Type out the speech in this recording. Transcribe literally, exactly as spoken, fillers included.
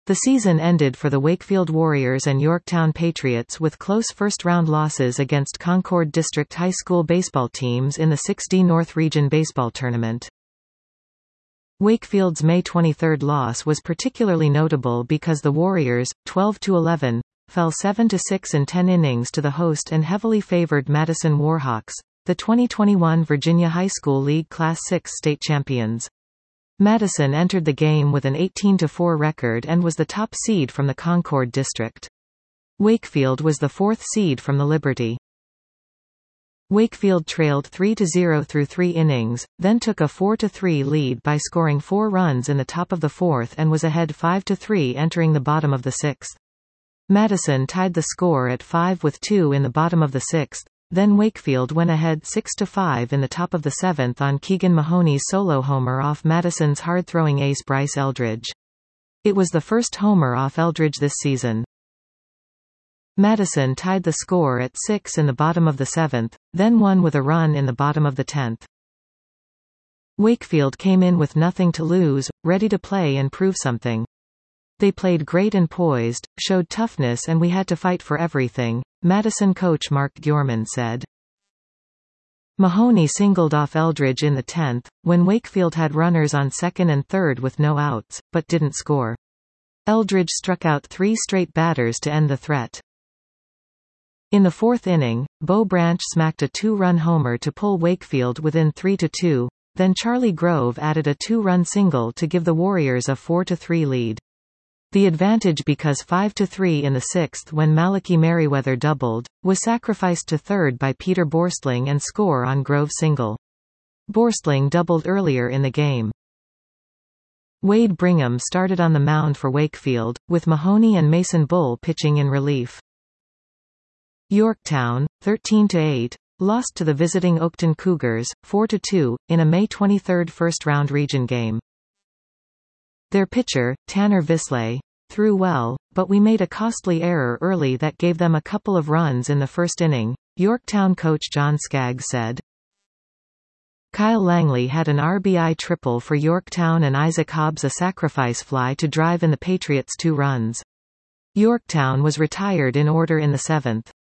The season ended for the Wakefield Warriors and Yorktown Patriots with close first-round losses against Concord District High School baseball teams in the six D North Region Baseball Tournament. Wakefield's May twenty-third loss was particularly notable because the Warriors, twelve to eleven, fell seven to six in ten innings to the host and heavily favored Madison Warhawks, the twenty twenty-one Virginia High School League Class six state champions. Madison entered the game with an eighteen to four record and was the top seed from the Concord district. Wakefield was the fourth seed from the Liberty. Wakefield trailed three to zero through three innings, then took a four to three lead by scoring four runs in the top of the fourth and was ahead five to three entering the bottom of the sixth. Madison tied the score at five with two in the bottom of the sixth. Then Wakefield went ahead six to five in the top of the seventh on Keegan Mahoney's solo homer off Madison's hard-throwing ace Bryce Eldridge. It was the first homer off Eldridge this season. Madison tied the score at six in the bottom of the seventh, then won with a run in the bottom of the tenth. Wakefield came in with nothing to lose, ready to play and prove something. They played great and poised, showed toughness, and we had to fight for everything, Madison coach Mark Gjorman said. Mahoney singled off Eldridge in the tenth, when Wakefield had runners on second and third with no outs, but didn't score. Eldridge struck out three straight batters to end the threat. In the fourth inning, Bo Branch smacked a two-run homer to pull Wakefield within three to two, then Charlie Grove added a two-run single to give the Warriors a four to three lead. The advantage, because five to three in the sixth when Malachi Merriweather doubled, was sacrificed to third by Peter Borstling and score on Grove's single. Borstling doubled earlier in the game. Wade Brigham started on the mound for Wakefield, with Mahoney and Mason Bull pitching in relief. Yorktown, thirteen to eight, lost to the visiting Oakton Cougars, four to two, in a May twenty-third first-round region game. Their pitcher, Tanner Visley, threw well, but we made a costly error early that gave them a couple of runs in the first inning, Yorktown coach John Skaggs said. Kyle Langley had an R B I triple for Yorktown and Isaac Hobbs a sacrifice fly to drive in the Patriots' two runs. Yorktown was retired in order in the seventh.